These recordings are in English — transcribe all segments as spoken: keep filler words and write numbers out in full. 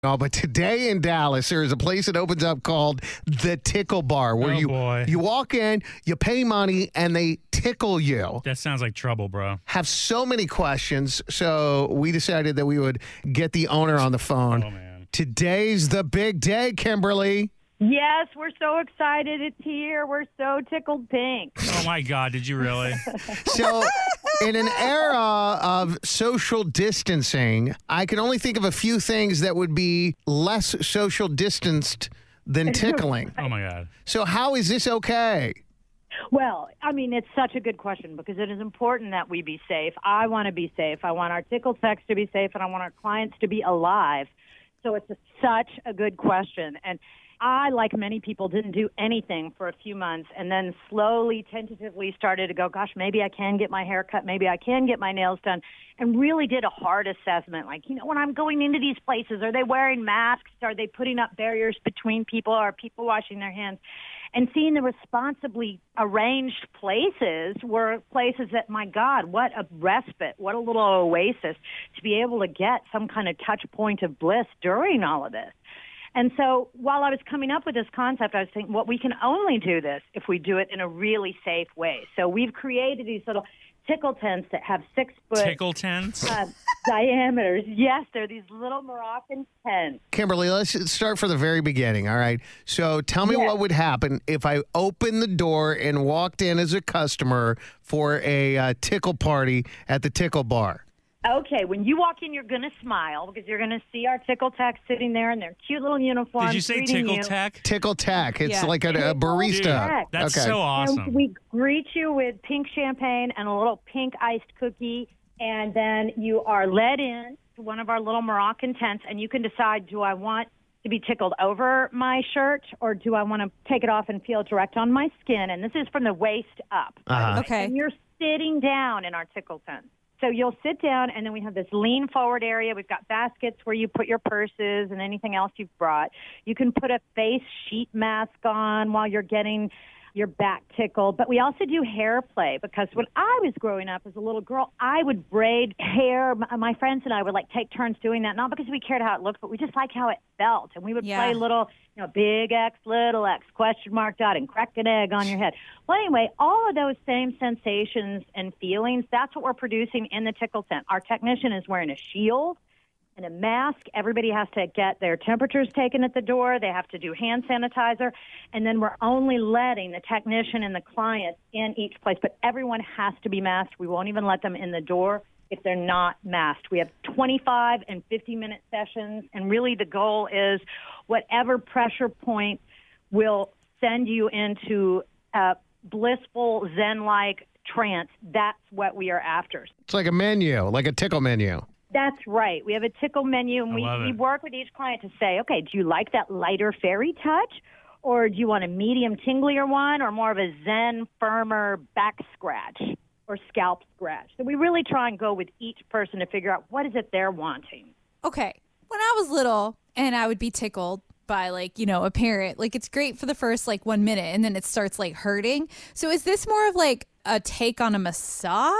Oh, but today in Dallas, there is a place that opens up called the Tickle Bar, where Oh, you boy. you walk in, you pay money, and they tickle you. That sounds like trouble, bro. Have so many questions, so we decided that we would get the owner on the phone. Oh, man. Today's the big day, Kimberly. Yes, we're so excited. It's here. We're so tickled pink. Oh, my God. Did you really? So, in an era of social distancing, I can only think of a few things that would be less social distanced than tickling. Oh, my God. So, how is this okay? Well, I mean, it's such a good question because it is important that we be safe. I want to be safe. I want our tickle techs to be safe, and I want our clients to be alive. So it's a, such a good question. And I, like many people, didn't do anything for a few months and then slowly, tentatively started to go, gosh, maybe I can get my hair cut, maybe I can get my nails done, and really did a hard assessment. Like, you know, when I'm going into these places, are they wearing masks? Are they putting up barriers between people? Are people washing their hands? And seeing the responsibly arranged places were places that, my God, what a respite, what a little oasis to be able to get some kind of touch point of bliss during all of this. And so while I was coming up with this concept, I was thinking, well, we can only do this if we do it in a really safe way. So we've created these little tickle tents that have six foot Tickle tents? uh, diameters. Yes, they're these little Moroccan tents. Kimberly, let's start from the very beginning, all right? So tell me Yes. what would happen if I opened the door and walked in as a customer for a uh, tickle party at the Tickle Bar. Okay, when you walk in, you're going to smile because you're going to see our tickle techs sitting there in their cute little uniforms. Did you say greeting tickle you. tech? Tickle Tack. It's Yeah. like a, a Tickle barista. Tack. That's Okay. so And awesome. we greet you with pink champagne and a little pink iced cookie, and then you are led in to one of our little Moroccan tents, and you can decide, do I want to be tickled over my shirt, or do I want to take it off and feel direct on my skin? And this is from the waist up. Uh-huh. Okay. And you're sitting down in our tickle tent. So you'll sit down, and then we have this lean forward area. We've got baskets where you put your purses and anything else you've brought. You can put a face sheet mask on while you're getting your back tickled. But we also do hair play because when I was growing up as a little girl, I would braid hair. My, my friends and I would like take turns doing that, not because we cared how it looked, but we just liked how it felt. And we would Yeah. play little, you know, big X, little X, question mark dot, and crack an egg on your head. Well, anyway, all of those same sensations and feelings, that's what we're producing in the tickle tent. Our technician is wearing a shield and a mask. Everybody has to get their temperatures taken at the door. They have to do hand sanitizer. And then we're only letting the technician and the client in each place. But everyone has to be masked. We won't even let them in the door if they're not masked. We have twenty-five and fifty-minute sessions. And really the goal is whatever pressure point will send you into a blissful, zen-like trance, that's what we are after. It's like a menu, like a tickle menu. That's right. We have a tickle menu, and I we, love we it. work with each client to say, okay, do you like that lighter fairy touch, or do you want a medium tinglier one, or more of a zen, firmer back scratch or scalp scratch? So we really try and go with each person to figure out what is it they're wanting. Okay. When I was little and I would be tickled by like, you know, a parent, like it's great for the first like one minute and then it starts like hurting. So is this more of like a take on a massage?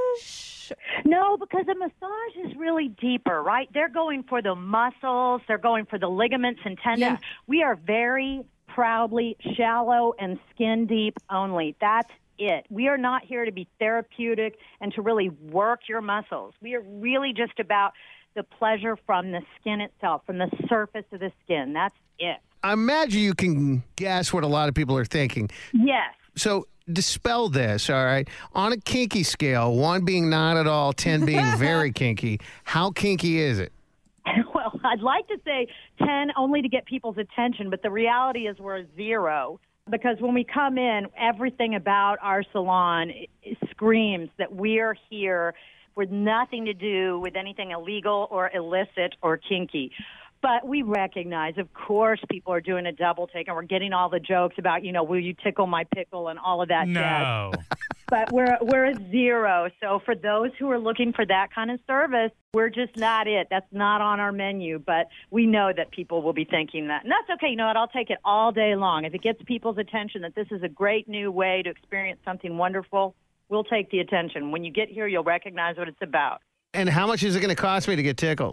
No, because a massage is really deeper, right? They're going for the muscles. They're going for the ligaments and tendons. Yeah. We are very proudly shallow and skin deep only. That's it. We are not here to be therapeutic and to really work your muscles. We are really just about the pleasure from the skin itself, from the surface of the skin. That's it. I imagine you can guess what a lot of people are thinking. Yes. So dispel this, all right? On a kinky scale, one being not at all, ten being very kinky, how kinky is it? Well, I'd like to say ten only to get people's attention, but the reality is we're a zero. Because when we come in, everything about our salon screams that we're here with nothing to do with anything illegal or illicit or kinky. But we recognize, of course, people are doing a double take, and we're getting all the jokes about, you know, will you tickle my pickle and all of that jazz. No. But we're we're a zero. So for those who are looking for that kind of service, we're just not it. That's not on our menu. But we know that people will be thinking that. And that's okay. You know what? I'll take it all day long. If it gets people's attention that this is a great new way to experience something wonderful, we'll take the attention. When you get here, you'll recognize what it's about. And how much is it going to cost me to get tickled?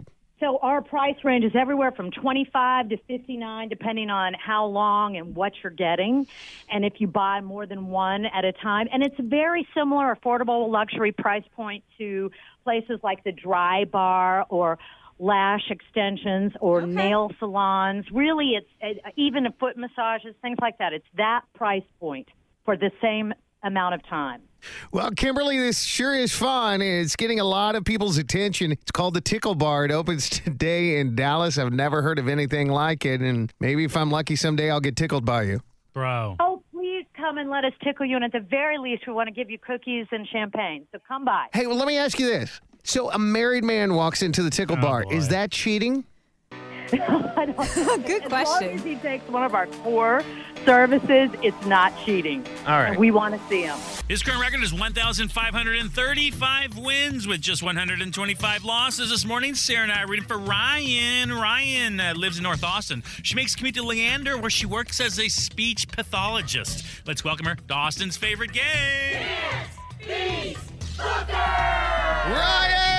So our price range is everywhere from twenty-five to fifty-nine, depending on how long and what you're getting, and if you buy more than one at a time. And it's a very similar, affordable luxury price point to places like the Dry Bar or lash extensions or Okay. nail salons. Really, it's uh, even foot massages, things like that. It's that price point for the same amount of time. Well, Kimberly, this sure is fun. It's getting a lot of people's attention. It's called the Tickle Bar. It opens today in Dallas. I've never heard of anything like it, and maybe if I'm lucky someday I'll get tickled by you. Bro. Oh, please come and let us tickle you, and at the very least, we want to give you cookies and champagne. So come by. Hey, well, let me ask you this. So a married man walks into the Tickle Oh, Bar. boy. Is that cheating? I don't, Good as long question. as he takes one of our core services, it's not cheating. All right. And we want to see him. His current record is one thousand five hundred thirty-five wins with just one hundred twenty-five losses. This morning, Sarah and I are reading for Ryan. Ryan uh, lives in North Austin. She makes a commute to Leander, where she works as a speech pathologist. Let's welcome her to Austin's favorite game. Ryan!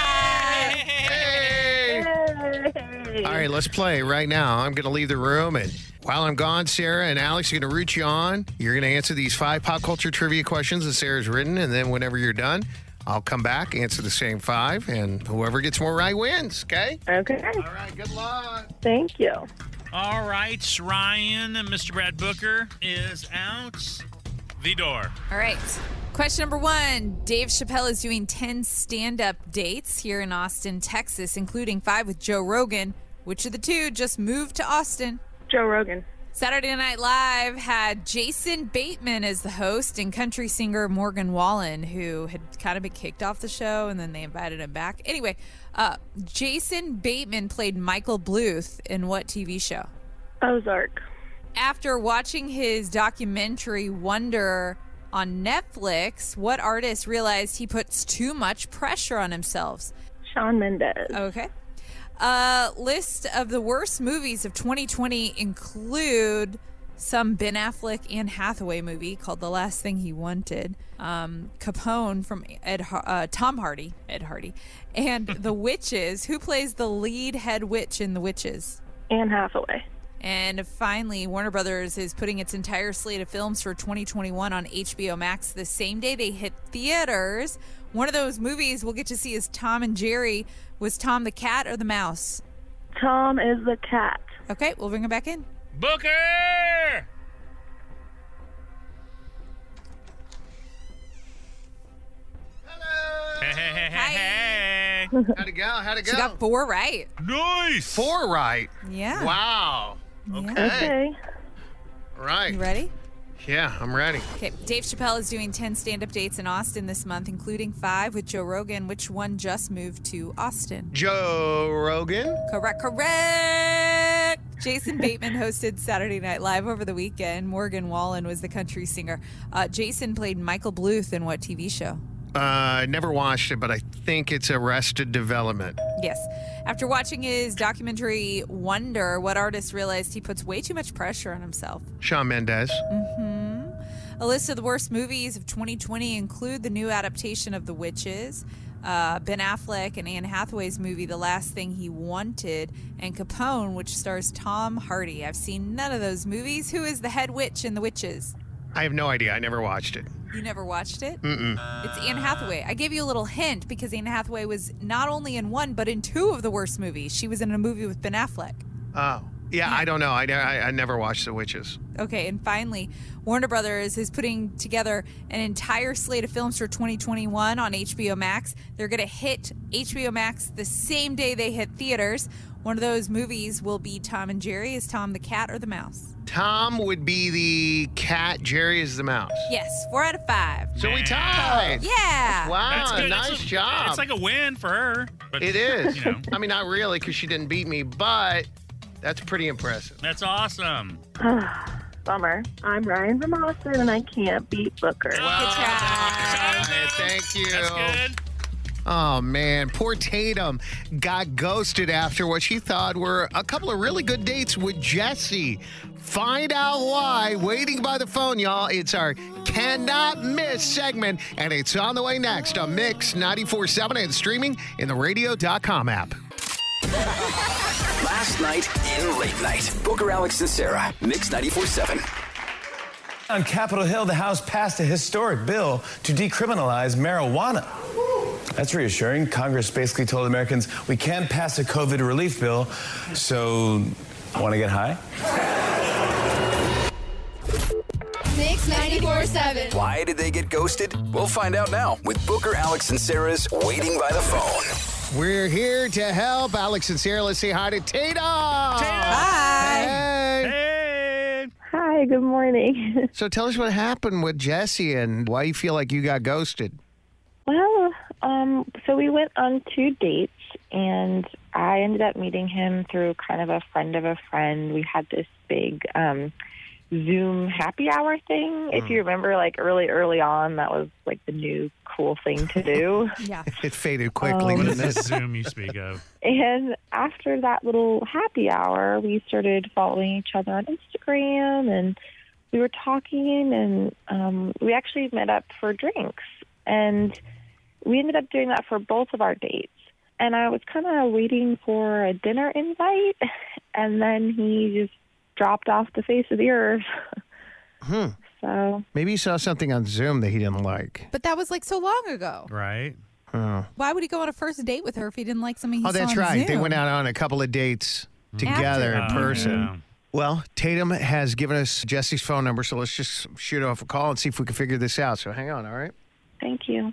Hey! Hey! All right, let's play right now. I'm going to leave the room, and while I'm gone, Sarah and Alex are going to root you on. You're going to answer these five pop culture trivia questions that Sarah's written, and then whenever you're done, I'll come back, answer the same five, and whoever gets more right wins, okay? Okay. All right, good luck. Thank you. All right, Ryan, Mister Brad Booker is out the door. All right. Question number one. Dave Chappelle is doing ten stand-up dates here in Austin, Texas, including five with Joe Rogan. Which of the two just moved to Austin? Joe Rogan. Saturday Night Live had Jason Bateman as the host and country singer Morgan Wallen, who had kind of been kicked off the show, and then they invited him back. Anyway, uh, Jason Bateman played Michael Bluth in what T V show? Ozark. After watching his documentary Wonder on Netflix, what artist realized he puts too much pressure on himself? Shawn Mendes. Okay. A list of the worst movies of twenty twenty include some Ben Affleck Anne Hathaway movie called The Last Thing He Wanted, um, Capone from Ed Har- uh, Tom Hardy, Ed Hardy, and The Witches. Who plays the lead head witch in The Witches? Anne Hathaway. And finally, Warner Brothers is putting its entire slate of films for twenty twenty-one on H B O Max the same day they hit theaters. One of those movies we'll get to see is Tom and Jerry. Was Tom the cat or the mouse? Tom is the cat. Okay, we'll bring him back in. Booker! Hello. Hey, hey, hey, Hi. hey, hey. How'd it go? How'd it go? She got four right. Nice! Four right. Yeah. Wow. Yeah. Okay. Okay. Right. You ready? Yeah, I'm ready. Okay. Dave Chappelle is doing ten stand-up dates in Austin this month, including five with Joe Rogan. Which one just moved to Austin? Joe Rogan. Correct, correct. Jason Bateman hosted Saturday Night Live over the weekend. Morgan Wallen was the country singer. Uh, Jason played Michael Bluth in what T V show? Uh, never watched it, but I think it's Arrested Development. Yes. After watching his documentary Wonder, what artist realized he puts way too much pressure on himself? Shawn Mendes. A list of the worst movies of twenty twenty include the new adaptation of The Witches, uh, Ben Affleck and Anne Hathaway's movie The Last Thing He Wanted, and Capone, which stars Tom Hardy. I've seen none of those movies. Who is the head witch in The Witches? I have no idea. I never watched it. You never watched it? Mm-mm. It's Anne Hathaway. I gave you a little hint because Anne Hathaway was not only in one, but in two of the worst movies. She was in a movie with Ben Affleck. Oh. Yeah, I don't know. I, I, I never watched The Witches. Okay, and finally, Warner Brothers is putting together an entire slate of films for twenty twenty-one on H B O Max. They're going to hit H B O Max the same day they hit theaters. One of those movies will be Tom and Jerry. Is Tom the cat or the mouse? Tom would be the cat. Jerry is the mouse. Yes, four out of five. So we tied. Yeah. Wow, That's good. nice That's a- job. It's like a win for her. But, It is. You know, I mean, not really, because she didn't beat me, but that's pretty impressive. that's awesome. Bummer. I'm Ryan from Austin, and I can't beat Booker. Good Wow. try. Thank you. That's good. Oh, man. Poor Tatum got ghosted after what she thought were a couple of really good dates with Jesse. Find out why. Waiting by the phone, y'all. It's our cannot miss segment, and it's on the way next on Mix ninety-four point seven and streaming in the radio dot com app. Last night in Late Night. Booker, Alex, and Sarah. Mix ninety-four point seven. On Capitol Hill, the House passed a historic bill to decriminalize marijuana. That's reassuring. Congress basically told Americans we can't pass a COVID relief bill, so want to get high? Mix ninety-four point seven. Why did they get ghosted? We'll find out now with Booker, Alex, and Sarah's Waiting by the Phone. We're here to help Alex and Sarah. Let's say hi to Tatum. Hi. Hey. Hey. Hi, good morning. So tell us what happened with Jesse and why you feel like you got ghosted. Well, um, so we went on two dates, and I ended up meeting him through kind of a friend of a friend. We had this big um, Zoom happy hour thing. If you remember, like really early on, that was like the new cool thing to do. Yeah. It faded quickly, Um, What is didn't this it? Zoom you speak of? And after that little happy hour, we started following each other on Instagram, and we were talking, and um, we actually met up for drinks. And we ended up doing that for both of our dates. And I was kind of waiting for a dinner invite, and then he just dropped off the face of the earth. Hmm. So Maybe you saw something on Zoom that he didn't like. But that was like so long ago. Right? Oh, Why would he go on a first date with her if he didn't like something he oh saw that's on right. They Zoom? went out on a couple of dates together in Oh, person. yeah. Well, Tatum has given us Jesse's phone number, so let's just shoot off a call and see if we can figure this out. So hang on, all right? thank you.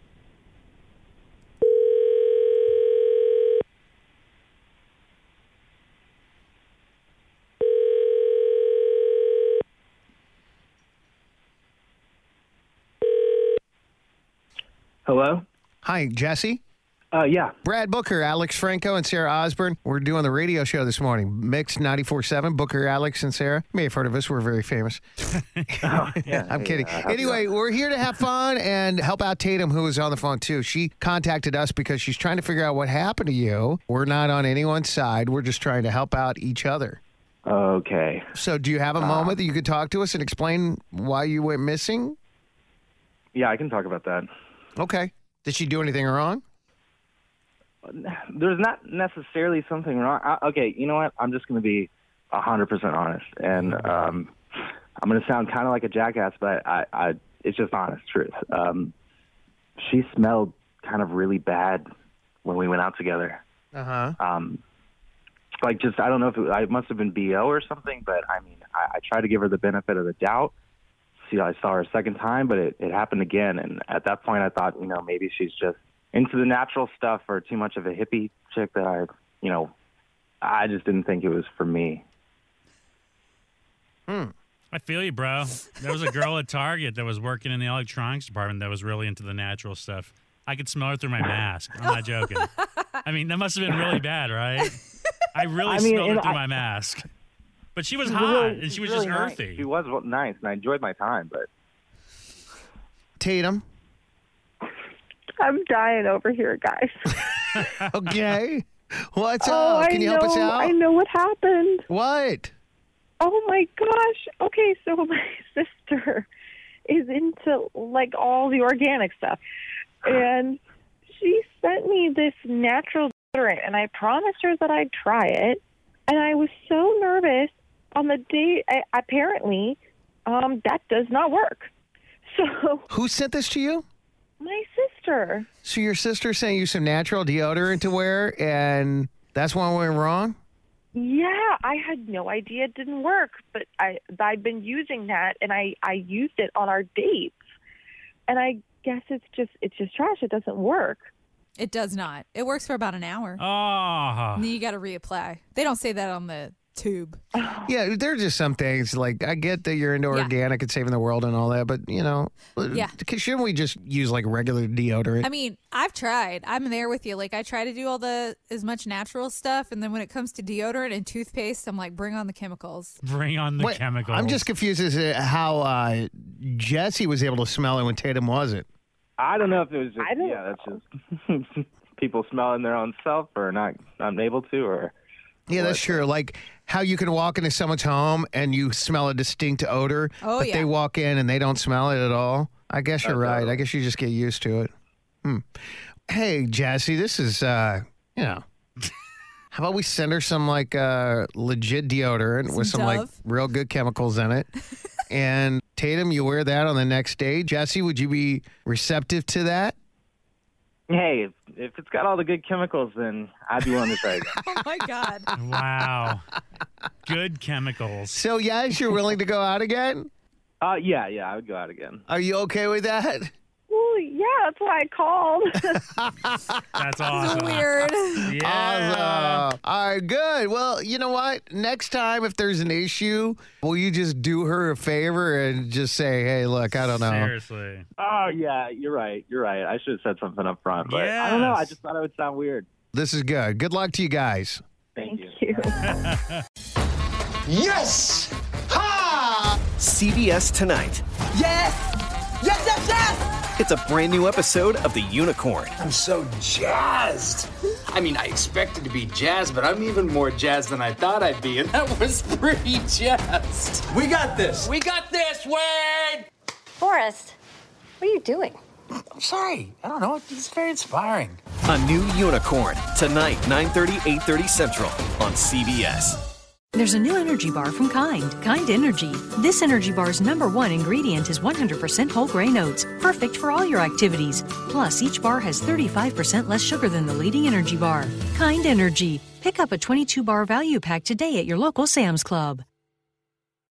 Hello? Hi, Jesse. Uh, yeah. Brad Booker, Alex Franco, and Sarah Osborne. We're doing the radio show this morning. Mix ninety-four point seven, Booker, Alex, and Sarah. You may have heard of us. We're very famous. Oh, yeah. I'm kidding. Yeah, I- Anyway, we're here to have fun and help out Tatum, who was on the phone, too. She contacted us because she's trying to figure out what happened to you. We're not on anyone's side. We're just trying to help out each other. Okay. So do you have a moment that you could talk to us and explain why you went missing? Yeah, I can talk about that. Okay. Did she do anything wrong? There's not necessarily something wrong. I, okay, you know what? I'm just going to be one hundred percent honest. And um, I'm going to sound kind of like a jackass, but I, I, it's just honest truth. Um, she smelled kind of really bad when we went out together. Uh-huh. Um, like just, I don't know if it, I must have been B O or something, but I mean, I, I tried to give her the benefit of the doubt. See, I saw her a second time, but it, it happened again. And at that point, I thought, you know, maybe she's just into the natural stuff or too much of a hippie chick that I, you know, I just didn't think it was for me. Hmm. I feel you, bro. There was a girl at Target that was working in the electronics department that was really into the natural stuff. I could smell her through my mask. I'm not joking. I mean, that must have been really bad, right? I really I mean, smelled her and through I- my mask. But she was She hot, really- and she was really just nice. earthy. She was well, nice, and I enjoyed my time, but Tatum. I'm dying over here, guys. Okay. What's oh, up? Can I you know, help us out? I know what happened. What? Oh my gosh. Okay, so my sister is into like all the organic stuff. And she sent me this natural deodorant, and I promised her that I'd try it. And I was so nervous on the day, I, apparently, um, that does not work. So Who sent this to you? my sister. So your sister sent you some natural deodorant to wear, and that's when it went wrong? Yeah, I had no idea it didn't work, but I I'd been using that, and I I used it on our dates, and I guess it's just it's just trash. It doesn't work. It does not. It works for about an hour. Oh. And then you got to reapply. They don't say that on the tube. Yeah, there are just some things, like, I get that you're into Yeah. organic and saving the world and all that, but, you know, Yeah. shouldn't we just use, like, regular deodorant? I mean, I've tried. I'm there with you. Like, I try to do all the as much natural stuff, and then when it comes to deodorant and toothpaste, I'm like, bring on the chemicals. Bring on the Wait, chemicals. I'm just confused as to how uh, Jesse was able to smell it when Tatum wasn't. I don't know if it was just I don't yeah, that's just people smelling their own self or not unable to, or Yeah, that's true. Like how you can walk into someone's home and you smell a distinct odor, Oh, but yeah. they walk in and they don't smell it at all. I guess you're That's right. totally- I guess you just get used to it. Hmm. Hey, Jesse, this is, uh, you know, How about we send her some like uh, legit deodorant Some with some like Dove. real good chemicals in it? And Tatum, you wear that on the next day. Jesse, would you be receptive to that? Hey, if, if it's got all the good chemicals, then I'd be willing to try it. Oh my God. Wow. Good chemicals. So, yes, you're willing to go out again? Uh, yeah, yeah, I would go out again. Are you okay with that? Well, yeah, that's why I called. That's awesome. Weird. Yeah. Awesome. All right, good. Well, you know what? Next time, if there's an issue, will you just do her a favor and just say, hey, look, I don't know. Seriously. Oh, yeah, you're right. You're right. I should have said something up front. But I don't know. I Yes. just thought it would sound weird. This is good. Good luck to you guys. Thank, you. you. Yes! Ha! C B S Tonight. Yes! Yes, yes, yes! It's a brand new episode of The Unicorn. I'm so jazzed. I mean, I expected to be jazzed, but I'm even more jazzed than I thought I'd be, and that was pretty jazzed. We got this. We got this, Wade! Forrest, what are you doing? I'm sorry. I don't know. It's very inspiring. A new Unicorn. Tonight, nine thirty, eight thirty Central on C B S. There's a new energy bar from Kind, Kind Energy. This energy bar's number one ingredient is one hundred percent whole grain oats, perfect for all your activities. Plus, each bar has thirty-five percent less sugar than the leading energy bar. Kind Energy. Pick up a twenty-two bar value pack today at your local Sam's Club.